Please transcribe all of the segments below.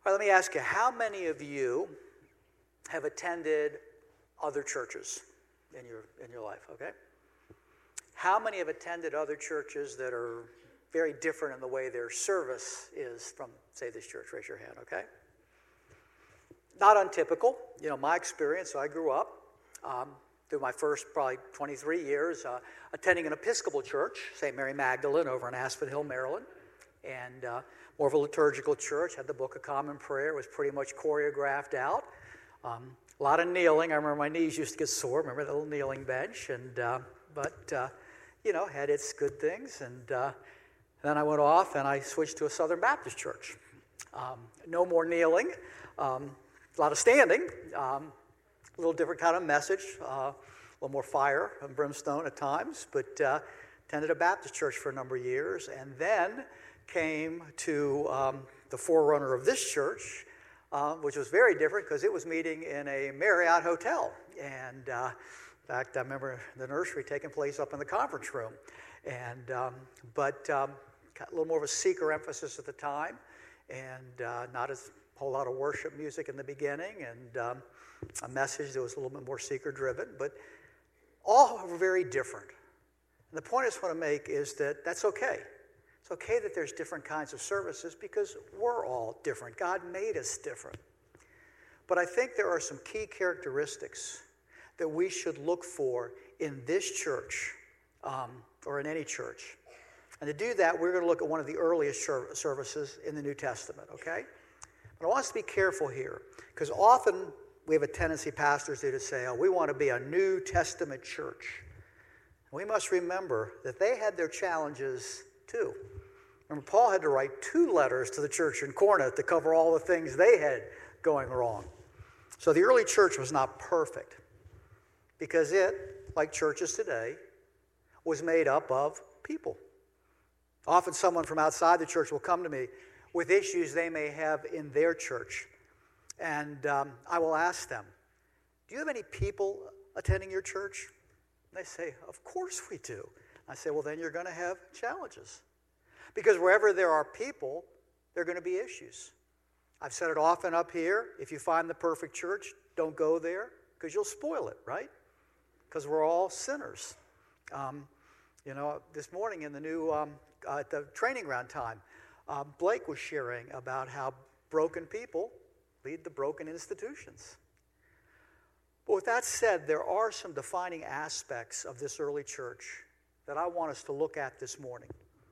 All right, let me ask you, how many of you have attended other churches in your life, okay? How many have attended other churches that are very different in the way their service is from, say, this church? Raise your hand, okay? Not untypical. You know, my experience, I grew up through my first probably 23 years attending an Episcopal church, St. Mary Magdalene over in Aspen Hill, Maryland. And more of a liturgical church, had the Book of Common Prayer, was pretty much choreographed out. A lot of kneeling. I remember my knees used to get sore. Remember the little kneeling bench? But you know, had its good things. And then I went off and I switched to a Southern Baptist church. No more kneeling. A lot of standing. A little different kind of message. A little more fire and brimstone at times. But attended a Baptist church for a number of years. And then came to the forerunner of this church, which was very different because it was meeting in a Marriott hotel. And in fact, I remember the nursery taking place up in the conference room. And but got a little more of a seeker emphasis at the time, and not a whole lot of worship music in the beginning, and a message that was a little bit more seeker-driven. But all were very different. And the point I just want to make is that that's okay. It's okay that there's different kinds of services because we're all different. God made us different. But I think there are some key characteristics that we should look for in this church or in any church. And to do that, we're going to look at one of the earliest services in the New Testament, okay? But I want us to be careful here because often we have a tendency, pastors do, to say, oh, we want to be a New Testament church. We must remember that they had their challenges too. Remember, Paul had to write 2 letters to the church in Corinth to cover all the things they had going wrong. So the early church was not perfect because it, like churches today, was made up of people. Often someone from outside the church will come to me with issues they may have in their church. And I will ask them, do you have any people attending your church? And they say, of course we do. I say, well, then you're going to have challenges. Because wherever there are people, there are going to be issues. I've said it often up here, if you find the perfect church, don't go there because you'll spoil it, right? Because we're all sinners. You know, this morning in the new, at the training ground time, Blake was sharing about how broken people lead to broken institutions. But with that said, there are some defining aspects of this early church that I want us to look at this morning.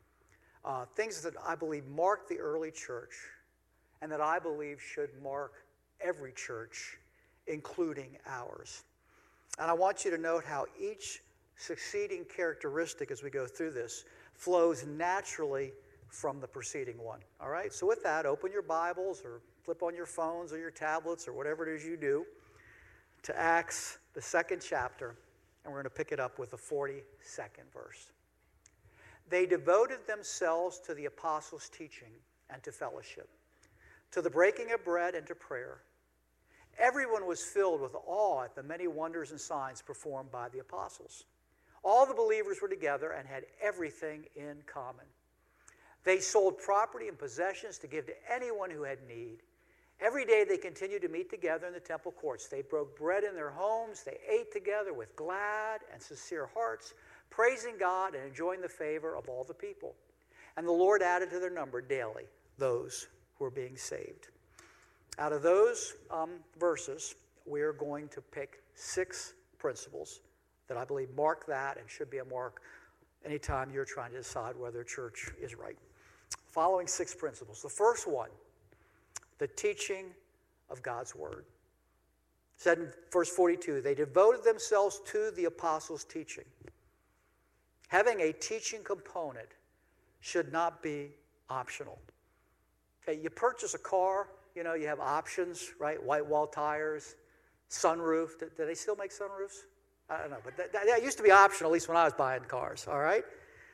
Things that I believe mark the early church and that I believe should mark every church, including ours. And I want you to note how each succeeding characteristic as we go through this flows naturally from the preceding one. All right? So with that, open your Bibles or flip on your phones or your tablets or whatever it is you do to Acts, the 2nd chapter, and we're going to pick it up with the 42nd verse. They devoted themselves to the apostles' teaching and to fellowship, to the breaking of bread and to prayer. Everyone was filled with awe at the many wonders and signs performed by the apostles. All the believers were together and had everything in common. They sold property and possessions to give to anyone who had need. Every day they continued to meet together in the temple courts. They broke bread in their homes. They ate together with glad and sincere hearts, praising God and enjoying the favor of all the people. And the Lord added to their number daily those who were being saved. Out of those verses, we're going to pick 6 principles that I believe mark that and should be a mark anytime you're trying to decide whether a church is right. Following 6 principles. The first one, the teaching of God's word. It said in verse 42, they devoted themselves to the apostles' teaching. Having a teaching component should not be optional. Okay, you purchase a car, you know, you have options, right? White wall tires, sunroof. Do they still make sunroofs? I don't know, but that used to be optional, at least when I was buying cars, all right?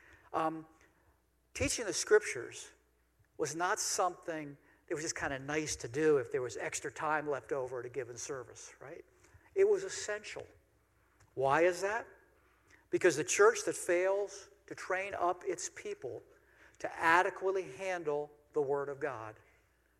Teaching the scriptures was not something that was just kind of nice to do if there was extra time left over at a given service, right? It was essential. Why is that? Because the church that fails to train up its people to adequately handle the Word of God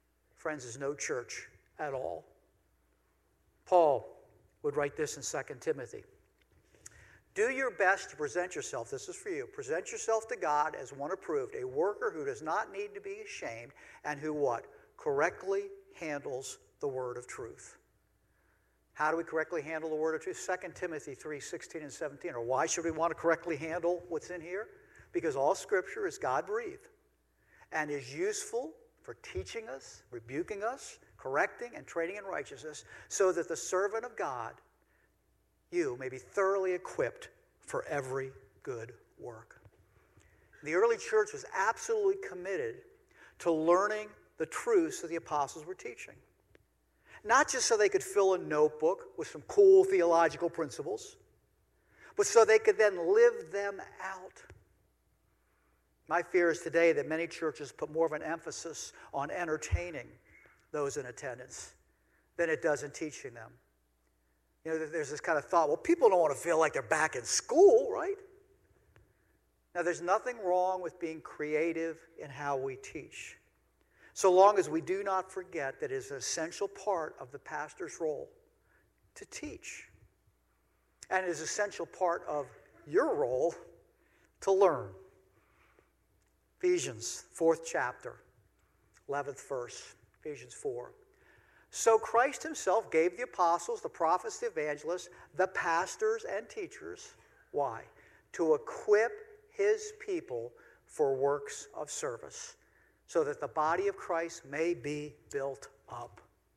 friends, is no church at all. Paul would write this in 2 Timothy. Do your best to present yourself, this is for you, present yourself to God as one approved, a worker who does not need to be ashamed, and who what? Correctly handles the word of truth. How do we correctly handle the word of truth? 2 Timothy 3:16 and 17. Or why should we want to correctly handle what's in here? Because all Scripture is God-breathed and is useful for teaching us, rebuking us, correcting, and training in righteousness, so that the servant of God, you, may be thoroughly equipped for every good work. The early church was absolutely committed to learning the truths that the apostles were teaching. Not just so they could fill a notebook with some cool theological principles, but so they could then live them out. My fear is today that many churches put more of an emphasis on entertaining those in attendance than it does in teaching them. You know, there's this kind of thought, well, people don't want to feel like they're back in school, right? Now, there's nothing wrong with being creative in how we teach, so long as we do not forget that it is an essential part of the pastor's role to teach. And it is an essential part of your role to learn. Ephesians, 4th chapter, 11th verse, Ephesians 4. So Christ himself gave the apostles, the prophets, the evangelists, the pastors and teachers. Why? To equip his people for works of service, so that the body of Christ may be built up.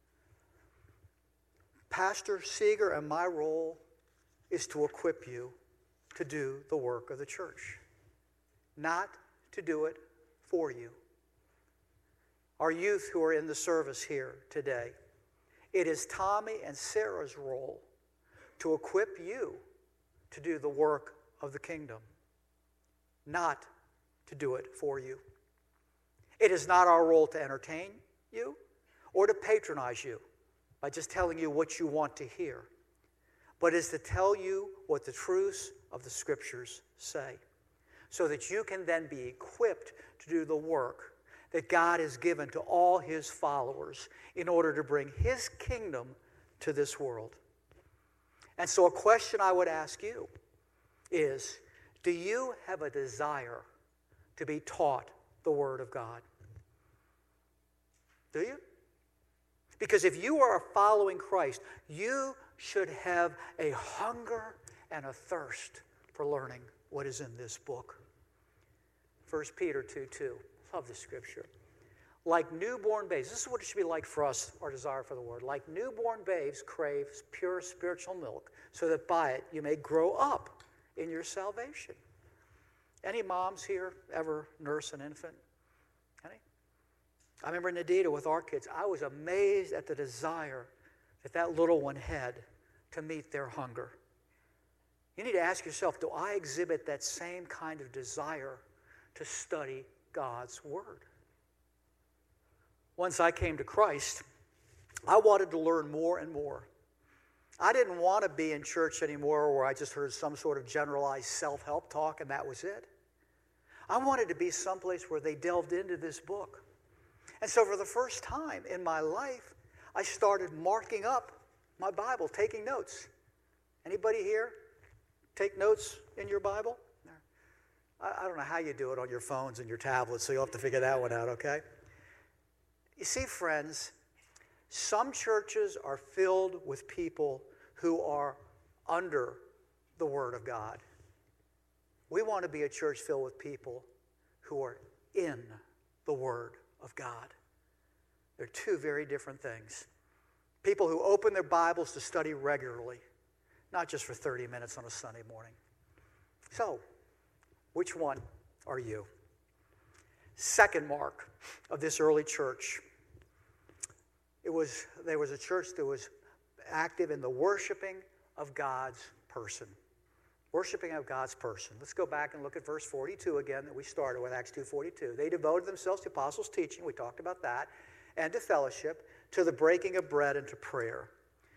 Pastor Seeger and my role is to equip you to do the work of the church, not to do it for you. Our youth who are in the service here today, it is Tommy and Sarah's role to equip you to do the work of the kingdom, not to do it for you. It is not our role to entertain you or to patronize you by just telling you what you want to hear, but is to tell you what the truths of the Scriptures say, so that you can then be equipped to do the work that God has given to all his followers in order to bring his kingdom to this world. And so a question I would ask you is, do you have a desire to be taught the Word of God? Do you? Because if you are following Christ, you should have a hunger and a thirst for learning what is in this book. 1 Peter 2:2. Love this scripture. Like newborn babes, this is what it should be like for us, our desire for the Word. Like newborn babes crave pure spiritual milk, so that by it you may grow up in your salvation. Any moms here ever nurse an infant? Any? I remember Nadita with our kids, I was amazed at the desire that that little one had to meet their hunger. You need to ask yourself, do I exhibit that same kind of desire to study God's Word? Once I came to Christ, I wanted to learn more and more. I didn't want to be in church anymore where I just heard some sort of generalized self-help talk and that was it. I wanted to be someplace where they delved into this book. And so for the first time in my life, I started marking up my Bible, taking notes. Anybody here take notes in your Bible? I don't know how you do it on your phones and your tablets, so you'll have to figure that one out, okay? You see, friends, some churches are filled with people who are under the Word of God. We want to be a church filled with people who are in the Word of God. They're two very different things. People who open their Bibles to study regularly, not just for 30 minutes on a Sunday morning. So, which one are you? Second mark of this early church. There was a church that was active in the worshiping of God's person. Worshiping of God's person. Let's go back and look at verse 42 again that we started with, Acts 2:42. They devoted themselves to apostles' teaching, we talked about that, and to fellowship, to the breaking of bread, and to prayer.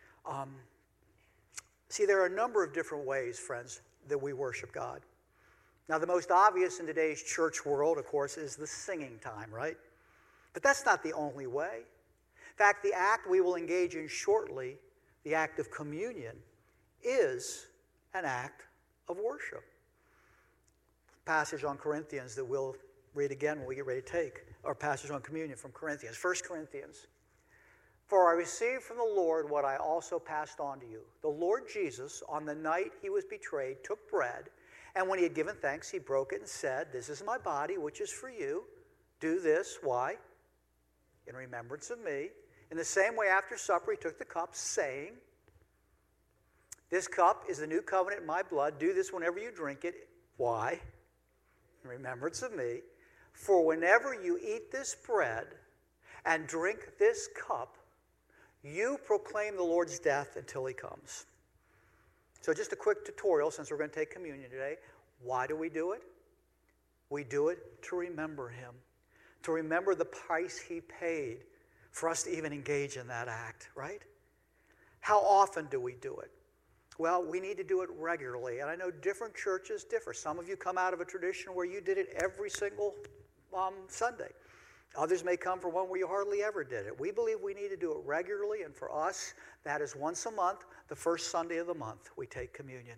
See, there are a number of different ways, friends, that we worship God. Now, the most obvious in today's church world, of course, is the singing time, right? But that's not the only way. fact, the act we will engage in shortly, the act of communion, is an act of worship. Passage on Corinthians that we'll read again when we get ready to take our passage on communion from Corinthians. 1 Corinthians. For I received from the Lord what I also passed on to you. The Lord Jesus, on the night he was betrayed, took bread, and when he had given thanks, he broke it and said, "This is my body, which is for you. Do this," why? "In remembrance of me." In the same way, after supper, he took the cup, saying, "This cup is the new covenant in my blood. Do this whenever you drink it." Why? "In remembrance of me. For whenever you eat this bread and drink this cup, you proclaim the Lord's death until he comes." So just a quick tutorial, since we're going to take communion today. Why do we do it? We do it to remember him, to remember the price he paid for us to even engage in that act, right? How often do we do it? Well, we need to do it regularly, and I know different churches differ. Some of you come out of a tradition where you did it every single Sunday. Others may come from one where you hardly ever did it. We believe we need to do it regularly, and for us, that is once a month, the first Sunday of the month, we take communion.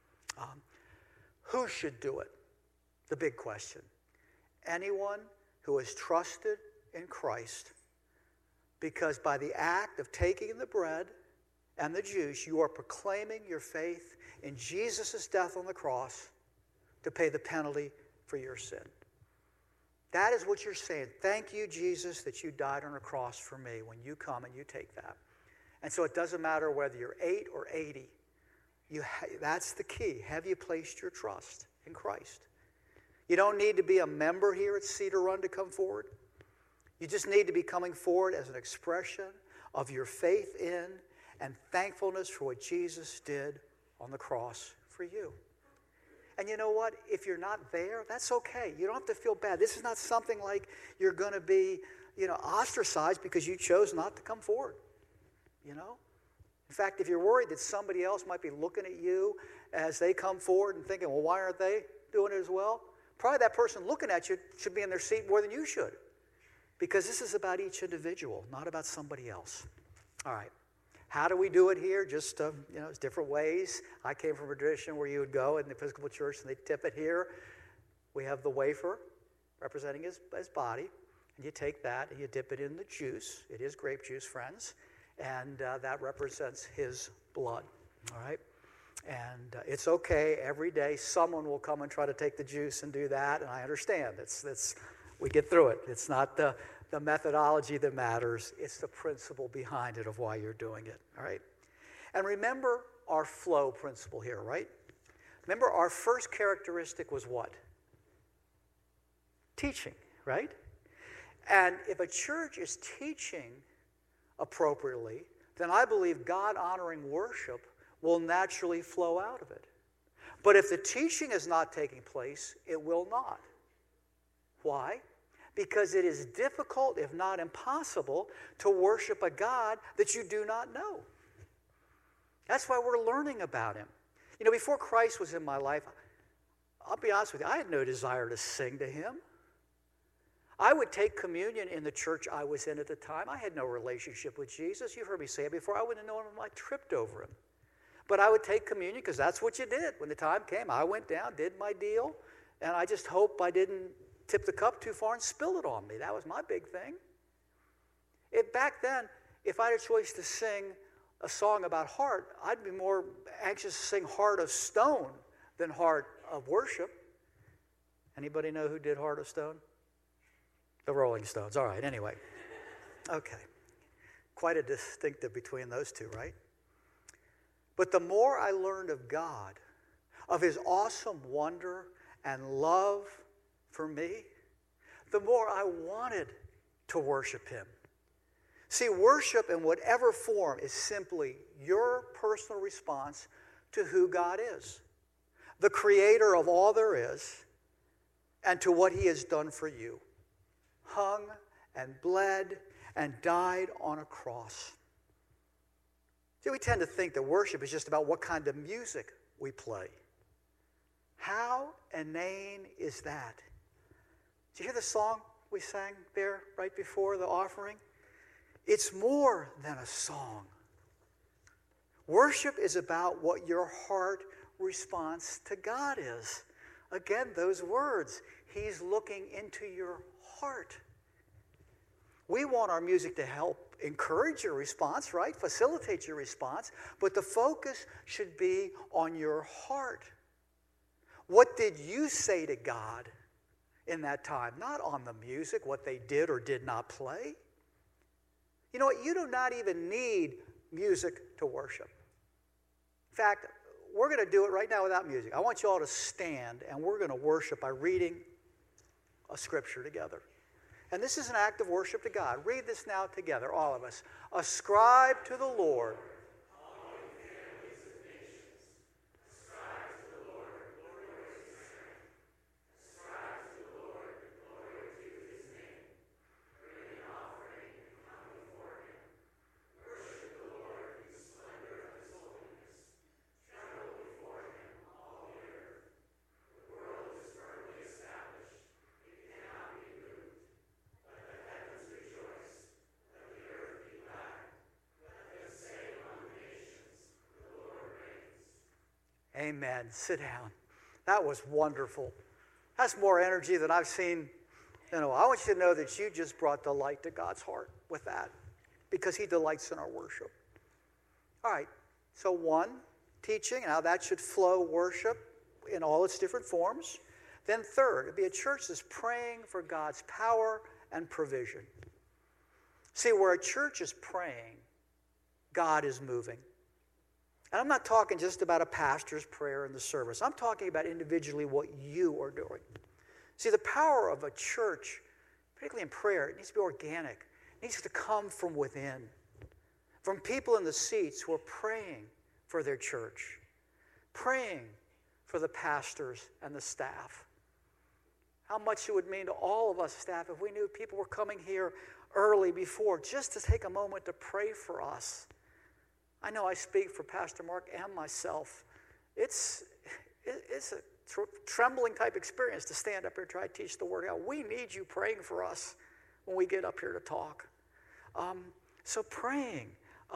Who should do it? The big question. Anyone who has trusted in Christ, because by the act of taking the bread and the juice, you are proclaiming your faith in Jesus' death on the cross to pay the penalty for your sin. That is what you're saying. Thank you, Jesus, that you died on a cross for me when you come and you take that. And so it doesn't matter whether you're 8 or 80. That's the key. Have you placed your trust in Christ? You don't need to be a member here at Cedar Run to come forward. You just need to be coming forward as an expression of your faith in and thankfulness for what Jesus did on the cross for you. And you know what? If you're not there, that's okay. You don't have to feel bad. This is not something like you're going to be, ostracized because you chose not to come forward. In fact, if you're worried that somebody else might be looking at you as they come forward and thinking, well, why aren't they doing it as well? Probably that person looking at you should be in their seat more than you should. Because this is about each individual, not about somebody else. All right. How do we do it here? Just, there's different ways. I came from a tradition where you would go in the Episcopal Church and they tip it here. We have the wafer representing his body. And you take that and you dip it in the juice. It is grape juice, friends. And that represents his blood. All right? And it's okay. Every day someone will come and try to take the juice and do that. And I understand. We get through it. It's not the methodology that matters. It's the principle behind it of why you're doing it, all right? And remember our flow principle here, right? Remember our first characteristic was what? Teaching, right? And if a church is teaching appropriately, then I believe God-honoring worship will naturally flow out of it. But if the teaching is not taking place, it will not. Why? Because it is difficult, if not impossible, to worship a God that you do not know. That's why we're learning about him. Before Christ was in my life, I'll be honest with you, I had no desire to sing to him. I would take communion in the church I was in at the time. I had no relationship with Jesus. You've heard me say it before. I wouldn't have known him if I tripped over him. But I would take communion because that's what you did. When the time came, I went down, did my deal, and I just hope I didn't tip the cup too far and spill it on me. That was my big thing. Back then, if I had a choice to sing a song about heart, I'd be more anxious to sing Heart of Stone than Heart of Worship. Anybody know who did Heart of Stone? The Rolling Stones. All right, anyway. Okay. Quite a distinctive between those two, right? But the more I learned of God, of his awesome wonder and love for me, the more I wanted to worship him. See, worship in whatever form is simply your personal response to who God is, the creator of all there is, and to what he has done for you. Hung and bled and died on a cross. See, we tend to think that worship is just about what kind of music we play. How inane is that? Did you hear the song we sang there right before the offering? It's more than a song. Worship is about what your heart response to God is. Again, those words, He's looking into your heart. We want our music to help encourage your response, right? Facilitate your response. But the focus should be on your heart. What did you say to God in that time? Not on the music, what they did or did not play. You know what? You do not even need music to worship. In fact, we're going to do it right now without music. I want you all to stand, and we're going to worship by reading a scripture together. And this is an act of worship to God. Read this now together, all of us. Ascribe to the Lord. Amen. Sit down. That was wonderful. That's more energy than I've seen in a while. I want you to know that you just brought delight to God's heart with that, because He delights in our worship. All right. So one, teaching, and how that should flow worship in all its different forms. Then third, it'd be a church that's praying for God's power and provision. See, where a church is praying, God is moving. And I'm not talking just about a pastor's prayer in the service. I'm talking about individually what you are doing. See, the power of a church, particularly in prayer, it needs to be organic. It needs to come from within, from people in the seats who are praying for their church, praying for the pastors and the staff. How much it would mean to all of us staff if we knew people were coming here early before just to take a moment to pray for us. I know I speak for Pastor Mark and myself. It's a trembling type experience to stand up here and try to teach the Word out. We need you praying for us when we get up here to talk. So praying.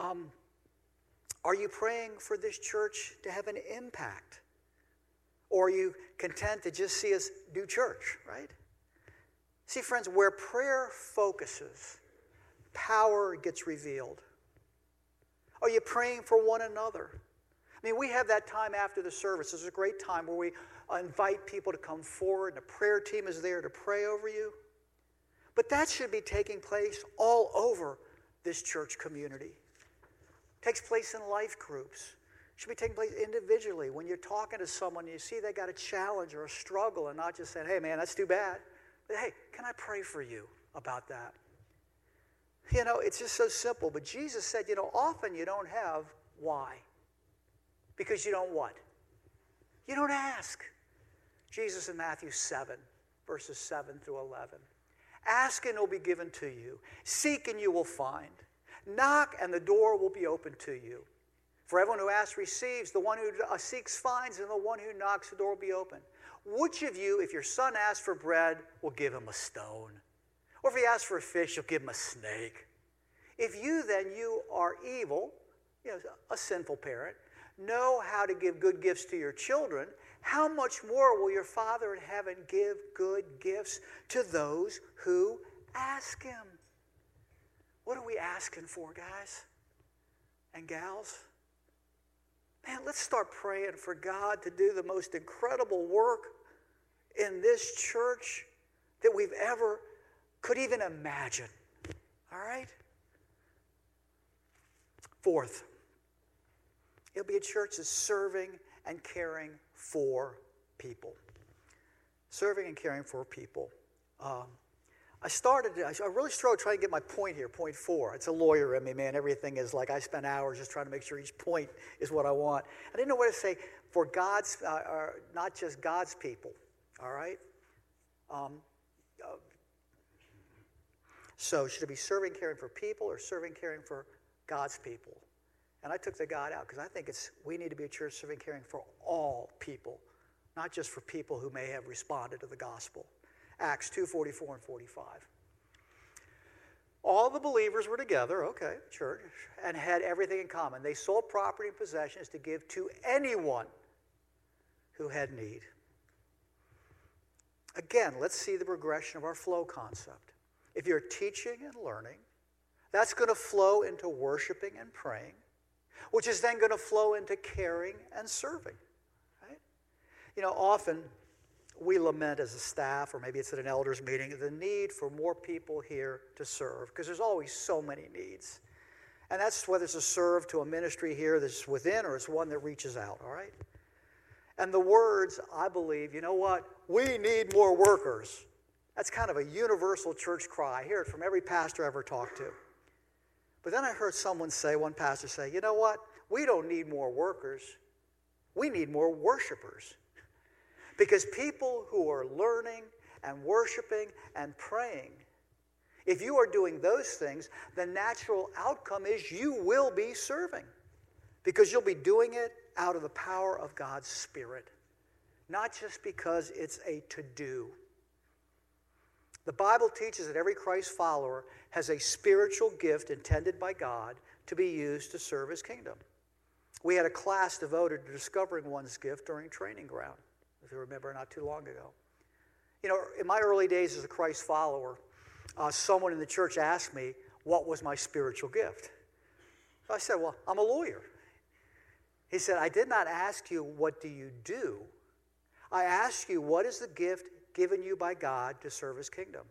Are you praying for this church to have an impact? Or are you content to just see us do church, right? See, friends, where prayer focuses, power gets revealed. Are you praying for one another? I mean, we have that time after the service. It's a great time where we invite people to come forward, and the prayer team is there to pray over you. But that should be taking place all over this church community. It takes place in life groups. It should be taking place individually. When you're talking to someone, you see they got a challenge or a struggle, and not just saying, hey, man, that's too bad. But, hey, can I pray for you about that? You know, it's just so simple. But Jesus said, you know, often you don't have why. Because you don't what? You don't ask. Jesus in Matthew 7, verses 7 through 11. Ask and it will be given to you. Seek and you will find. Knock and the door will be opened to you. For everyone who asks receives, the one who seeks finds, and the one who knocks the door will be open. Which of you, if your son asks for bread, will give him a stone? Or if he asks for a fish, you'll give him a snake. If you then, you are evil, you know, a sinful parent, know how to give good gifts to your children, how much more will your Father in heaven give good gifts to those who ask Him? What are we asking for, guys and gals? Man, let's start praying for God to do the most incredible work in this church that we've ever could even imagine. All right? Fourth, it'll be a church that's serving and caring for people. Serving and caring for people. I really struggled trying to get my point here, point 4. It's a lawyer in me, man. Everything is like I spend hours just trying to make sure each point is what I want. I didn't know what to say for God's, not just God's people. All right? So should it be serving, caring for people, or serving, caring for God's people? And I took the God out because I think we need to be a church serving, caring for all people, not just for people who may have responded to the gospel. Acts 2:44 and 45. All the believers were together, okay, church, and had everything in common. They sold property and possessions to give to anyone who had need. Again, let's see the progression of our flow concept. If you're teaching and learning, that's going to flow into worshiping and praying, which is then going to flow into caring and serving. Right? You know, often we lament as a staff, or maybe it's at an elders meeting, the need for more people here to serve, because there's always so many needs. And that's whether it's a serve to a ministry here that's within or it's one that reaches out, all right? And the words, I believe, you know what? We need more workers. That's kind of a universal church cry. I hear it from every pastor I ever talked to. But then I heard one pastor say, you know what? We don't need more workers. We need more worshipers. Because people who are learning and worshiping and praying, if you are doing those things, the natural outcome is you will be serving. Because you'll be doing it out of the power of God's Spirit, not just because it's a to-do. The Bible teaches that every Christ follower has a spiritual gift intended by God to be used to serve His kingdom. We had a class devoted to discovering one's gift during training ground, if you remember, not too long ago. You know, in my early days as a Christ follower, someone in the church asked me, what was my spiritual gift? So I said, well, I'm a lawyer. He said, I did not ask you, what do you do? I asked you, what is the gift given you by God to serve His kingdom?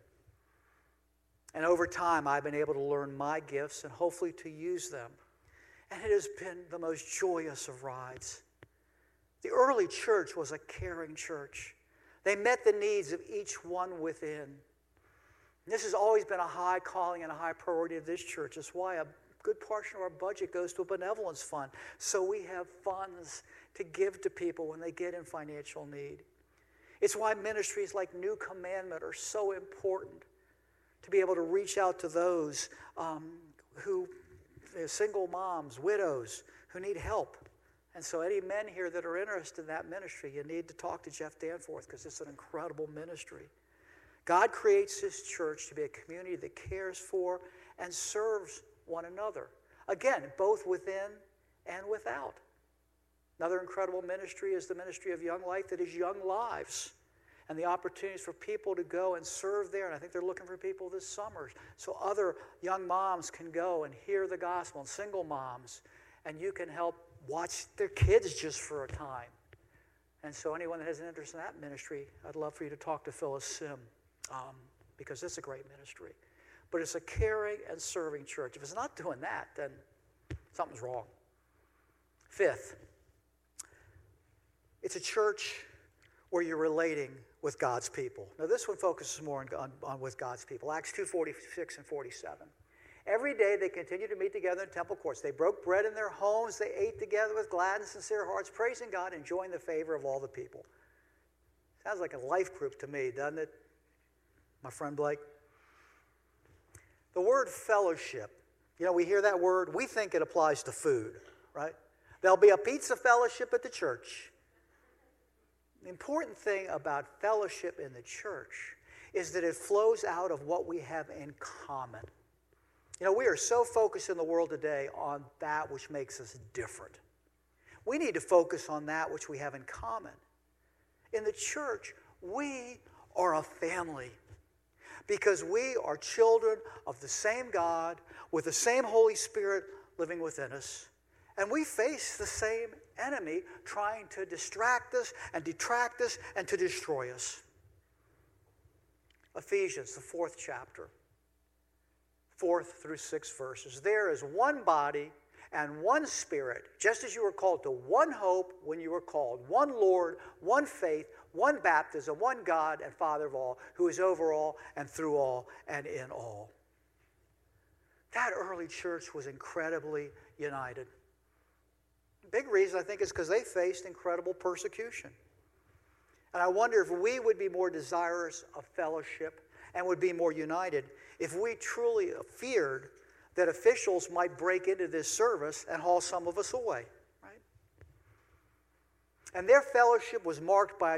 And over time, I've been able to learn my gifts and hopefully to use them. And it has been the most joyous of rides. The early church was a caring church. They met the needs of each one within. And this has always been a high calling and a high priority of this church. That's why a good portion of our budget goes to a benevolence fund. So we have funds to give to people when they get in financial need. It's why ministries like New Commandment are so important, to be able to reach out to those who, single moms, widows, who need help. And so any men here that are interested in that ministry, you need to talk to Jeff Danforth, because it's an incredible ministry. God creates His church to be a community that cares for and serves one another. Again, both within and without. Another incredible ministry is the ministry of Young Life, that is Young Lives, and the opportunities for people to go and serve there. And I think they're looking for people this summer, so other young moms can go and hear the gospel, and single moms, and you can help watch their kids just for a time. And so anyone that has an interest in that ministry, I'd love for you to talk to Phyllis Sim, because it's a great ministry. But it's a caring and serving church. If it's not doing that, then something's wrong. Fifth, it's a church where you're relating with God's people. Now this one focuses more on with God's people. Acts 2:46 and 47. Every day they continued to meet together in temple courts. They broke bread in their homes. They ate together with glad and sincere hearts, praising God, enjoying the favor of all the people. Sounds like a life group to me, doesn't it, my friend Blake? The word fellowship, you know, we hear that word, we think it applies to food, right? There'll be a pizza fellowship at the church. The important thing about fellowship in the church is that it flows out of what we have in common. You know, we are so focused in the world today on that which makes us different. We need to focus on that which we have in common. In the church, we are a family, because we are children of the same God with the same Holy Spirit living within us. And we face the same enemy trying to distract us and detract us and to destroy us. Ephesians, the 4th chapter, 4th through 6th verses. There is one body and one Spirit, just as you were called to one hope when you were called, one Lord, one faith, one baptism, one God and Father of all, who is over all and through all and in all. That early church was incredibly united. Big reason, I think, is because they faced incredible persecution. And I wonder if we would be more desirous of fellowship and would be more united if we truly feared that officials might break into this service and haul some of us away. Right? And their fellowship was marked by a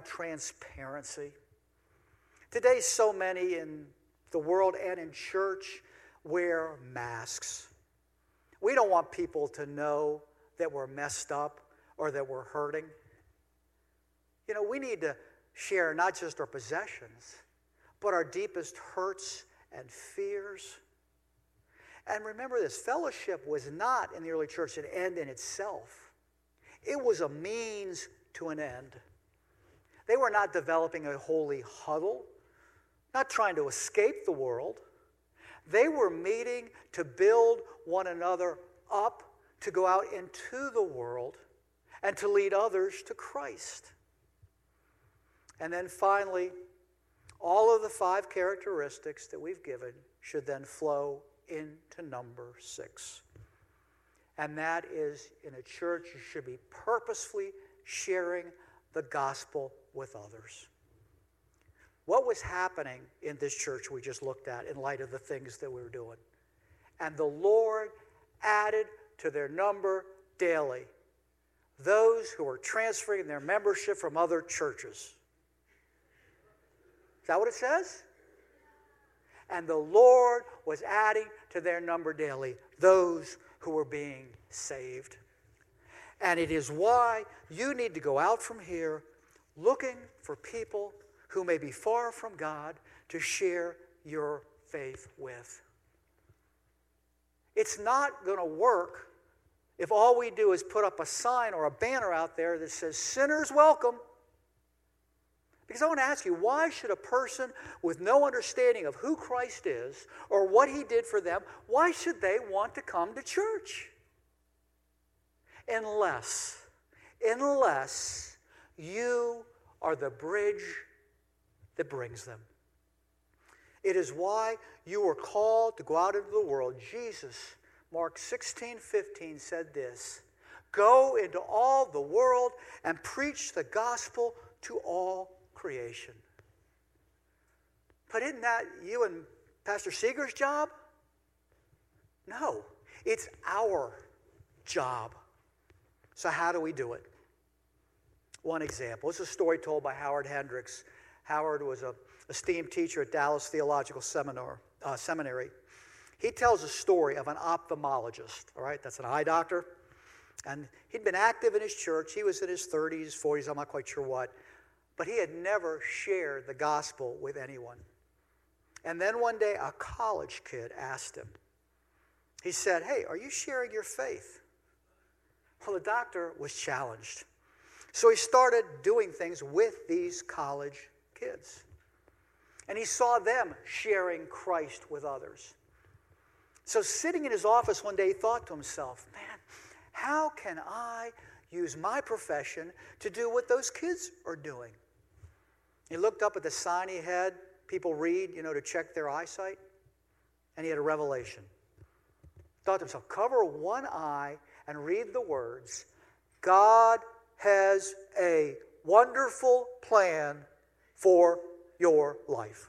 transparency. Today, so many in the world and in church wear masks. We don't want people to know that we're messed up or that we're hurting. You know, we need to share not just our possessions, but our deepest hurts and fears. And remember this, fellowship was not in the early church an end in itself. It was a means to an end. They were not developing a holy huddle, not trying to escape the world. They were meeting to build one another up, to go out into the world, and to lead others to Christ. And then finally, all of the 5 characteristics that we've given should then flow into number 6. And that is, in a church, you should be purposefully sharing the gospel with others. What was happening in this church we just looked at in light of the things that we were doing? And the Lord added to their number daily those who were transferring their membership from other churches. Is that what it says? And the Lord was adding to their number daily those who were being saved. And it is why you need to go out from here looking for people who may be far from God to share your faith with. It's not going to work if all we do is put up a sign or a banner out there that says, "Sinners welcome." Because I want to ask you, why should a person with no understanding of who Christ is or what he did for them, why should they want to come to church? Unless you are the bridge that brings them. It is why you were called to go out into the world. Jesus, Mark 16:15 said this, "Go into all the world and preach the gospel to all creation." But isn't that you and Pastor Seeger's job? No, it's our job. So how do we do it? One example. It's a story told by Howard Hendricks. Howard was an esteemed teacher at Dallas Theological Seminary. He tells a story of an ophthalmologist, all right? That's an eye doctor. And he'd been active in his church. He was in his 30s, 40s, I'm not quite sure what. But he had never shared the gospel with anyone. And then one day, a college kid asked him. He said, "Hey, are you sharing your faith?" Well, the doctor was challenged. So he started doing things with these college kids. And he saw them sharing Christ with others. So sitting in his office one day, he thought to himself, "Man, how can I use my profession to do what those kids are doing?" He looked up at the sign he had people read, to check their eyesight. And he had a revelation. Thought to himself, cover one eye and read the words, "God has a wonderful plan for your life."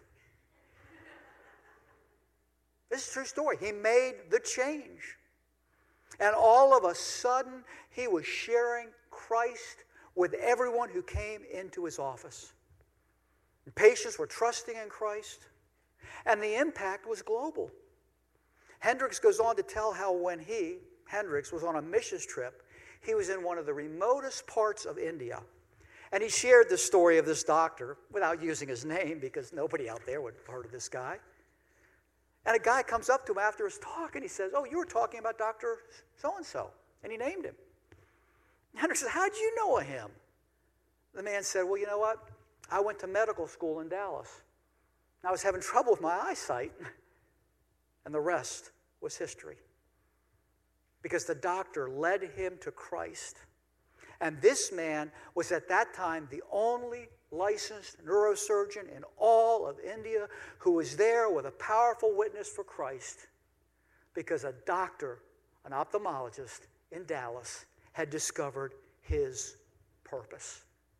This is a true story. He made the change. And all of a sudden, he was sharing Christ with everyone who came into his office. And patients were trusting in Christ. And the impact was global. Hendricks goes on to tell how when Hendricks, was on a missions trip, he was in one of the remotest parts of India. And he shared the story of this doctor without using his name because nobody out there would have heard of this guy. And a guy comes up to him after his talk and he says, "Oh, you were talking about Dr. So-and-so." And he named him. Hendricks said, "How'd you know of him?" The man said, "Well, you know what? I went to medical school in Dallas. I was having trouble with my eyesight." And the rest was history. Because the doctor led him to Christ. And this man was at that time the only licensed neurosurgeon in all of India who was there with a powerful witness for Christ because a doctor, an ophthalmologist in Dallas, had discovered his purpose.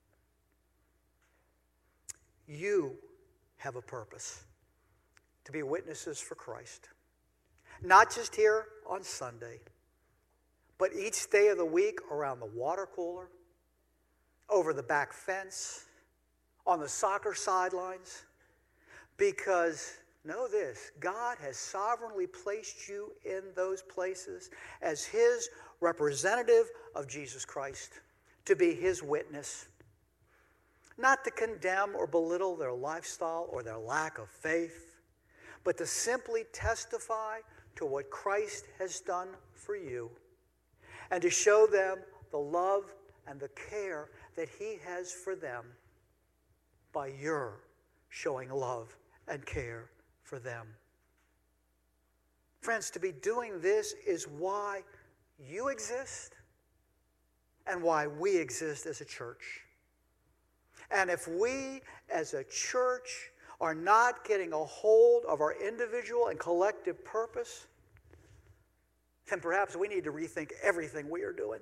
You have a purpose to be witnesses for Christ. Not just here on Sunday, but each day of the week around the water cooler, over the back fence, on the soccer sidelines, because know this: God has sovereignly placed you in those places as His representative of Jesus Christ, to be His witness. Not to condemn or belittle their lifestyle or their lack of faith, but to simply testify to what Christ has done for you, and to show them the love and the care that He has for them by your showing love and care for them. Friends, to be doing this is why you exist and why we exist as a church. And if we as a church are not getting a hold of our individual and collective purpose, then perhaps we need to rethink everything we are doing.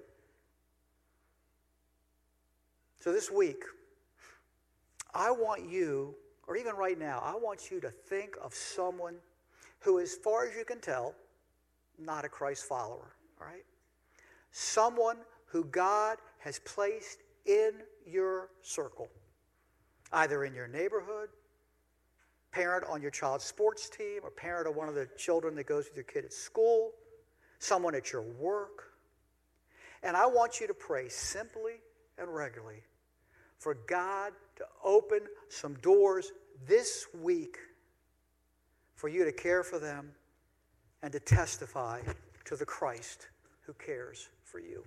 So this week, I want you, or even right now, I want you to think of someone who, as far as you can tell, not a Christ follower, all right? Someone who God has placed in your circle, either in your neighborhood, parent on your child's sports team, or parent of one of the children that goes with your kid at school, someone at your work. And I want you to pray simply and regularly for God to open some doors this week for you to care for them and to testify to the Christ who cares for you.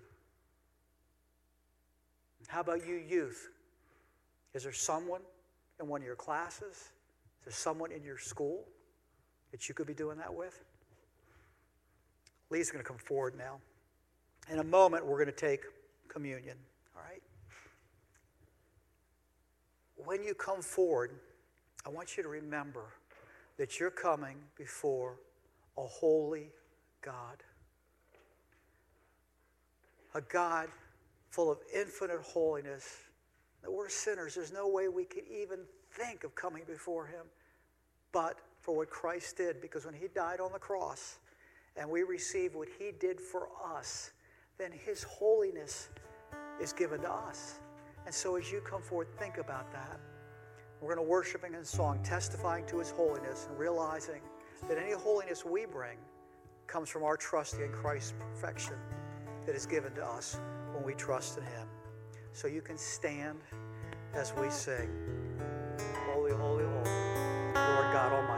How about you, youth? Is there someone in one of your classes? Is there someone in your school that you could be doing that with? Lee's going to come forward now. In a moment, we're going to take communion, all right? When you come forward, I want you to remember that you're coming before a holy God. A God full of infinite holiness. That we're sinners. There's no way we could even think of coming before Him but for what Christ did. Because when He died on the cross and we receive what He did for us, then His holiness is given to us. And so as you come forward, think about that. We're going to worship in a song testifying to His holiness and realizing that any holiness we bring comes from our trusting in Christ's perfection that is given to us when we trust in Him. So you can stand as we sing, Holy, holy, holy, Lord God Almighty.